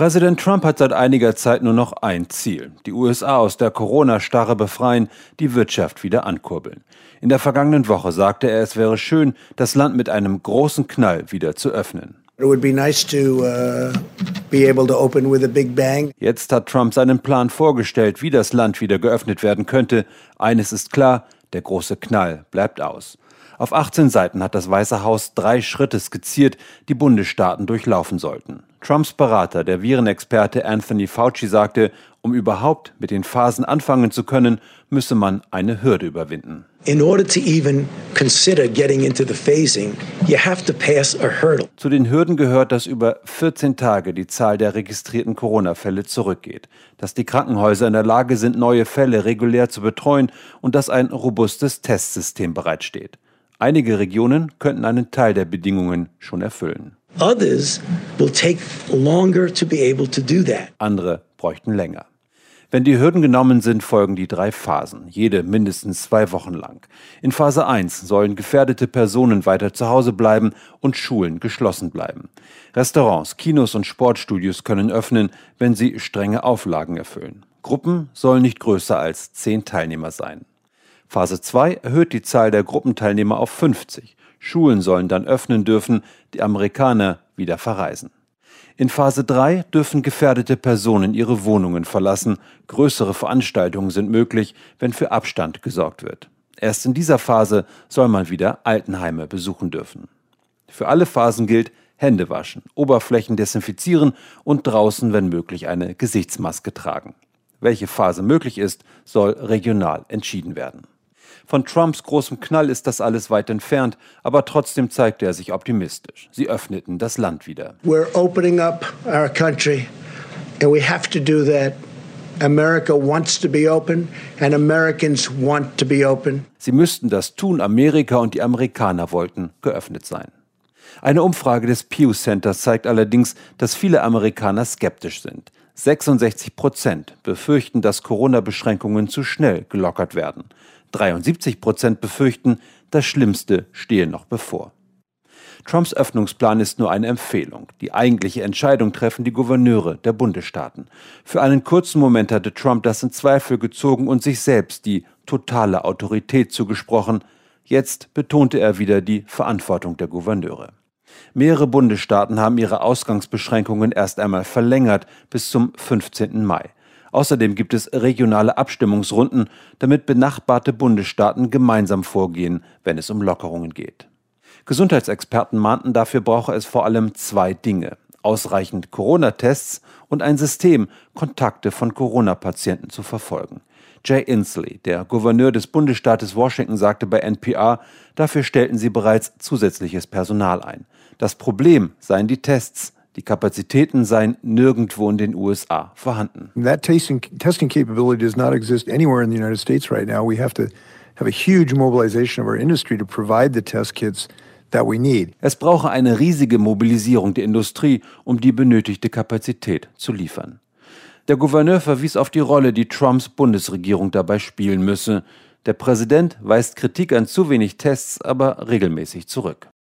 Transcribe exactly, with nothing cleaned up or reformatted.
Präsident Trump hat seit einiger Zeit nur noch ein Ziel: die U S A aus der Corona-Starre befreien, die Wirtschaft wieder ankurbeln. In der vergangenen Woche sagte er, es wäre schön, das Land mit einem großen Knall wieder zu öffnen. It would be nice to uh, be able to open with a big bang. Jetzt hat Trump seinen Plan vorgestellt, wie das Land wieder geöffnet werden könnte. Eines ist klar: der große Knall bleibt aus. Auf achtzehn Seiten hat das Weiße Haus drei Schritte skizziert, die Bundesstaaten durchlaufen sollten. Trumps Berater, der Virenexperte Anthony Fauci, sagte, um überhaupt mit den Phasen anfangen zu können, müsse man eine Hürde überwinden. In order to even consider getting into the phasing, you have to pass a hurdle. Zu den Hürden gehört, dass über vierzehn Tage die Zahl der registrierten Corona-Fälle zurückgeht, dass die Krankenhäuser in der Lage sind, neue Fälle regulär zu betreuen und dass ein robustes Testsystem bereitsteht. Einige Regionen könnten einen Teil der Bedingungen schon erfüllen. Others will take longer to be able to do that. Andere bräuchten länger. Wenn die Hürden genommen sind, folgen die drei Phasen, jede mindestens zwei Wochen lang. In Phase eins sollen gefährdete Personen weiter zu Hause bleiben und Schulen geschlossen bleiben. Restaurants, Kinos und Sportstudios können öffnen, wenn sie strenge Auflagen erfüllen. Gruppen sollen nicht größer als zehn Teilnehmer sein. Phase zwei erhöht die Zahl der Gruppenteilnehmer auf fünfzig. Schulen sollen dann öffnen dürfen, die Amerikaner wieder verreisen. In Phase drei dürfen gefährdete Personen ihre Wohnungen verlassen. Größere Veranstaltungen sind möglich, wenn für Abstand gesorgt wird. Erst in dieser Phase soll man wieder Altenheime besuchen dürfen. Für alle Phasen gilt: Hände waschen, Oberflächen desinfizieren und draußen, wenn möglich, eine Gesichtsmaske tragen. Welche Phase möglich ist, soll regional entschieden werden. Von Trumps großem Knall ist das alles weit entfernt, aber trotzdem zeigte er sich optimistisch. Sie öffneten das Land wieder. We're opening up our country and we have to do that. America wants to be open and Americans want to be open. Sie müssten das tun. Amerika und die Amerikaner wollten geöffnet sein. Eine Umfrage des Pew Centers zeigt allerdings, dass viele Amerikaner skeptisch sind. sechsundsechzig Prozent befürchten, dass Corona-Beschränkungen zu schnell gelockert werden. dreiundsiebzig Prozent befürchten, das Schlimmste stehe noch bevor. Trumps Öffnungsplan ist nur eine Empfehlung. Die eigentliche Entscheidung treffen die Gouverneure der Bundesstaaten. Für einen kurzen Moment hatte Trump das in Zweifel gezogen und sich selbst die totale Autorität zugesprochen. Jetzt betonte er wieder die Verantwortung der Gouverneure. Mehrere Bundesstaaten haben ihre Ausgangsbeschränkungen erst einmal verlängert bis zum fünfzehnten Mai. Außerdem gibt es regionale Abstimmungsrunden, damit benachbarte Bundesstaaten gemeinsam vorgehen, wenn es um Lockerungen geht. Gesundheitsexperten mahnten, dafür brauche es vor allem zwei Dinge: ausreichend Corona-Tests und ein System, Kontakte von Corona-Patienten zu verfolgen. Jay Inslee, der Gouverneur des Bundesstaates Washington, sagte bei N P R, dafür stellten sie bereits zusätzliches Personal ein. Das Problem seien die Tests. Die Kapazitäten seien nirgendwo in den U S A vorhanden. That testing, testing capability does not exist anywhere in the United States right now. We have to have a huge mobilization of our industry to provide the test kits that we need. Es brauche eine riesige Mobilisierung der Industrie, um die benötigte Kapazität zu liefern. Der Gouverneur verwies auf die Rolle, die Trumps Bundesregierung dabei spielen müsse. Der Präsident weist Kritik an zu wenig Tests aber regelmäßig zurück.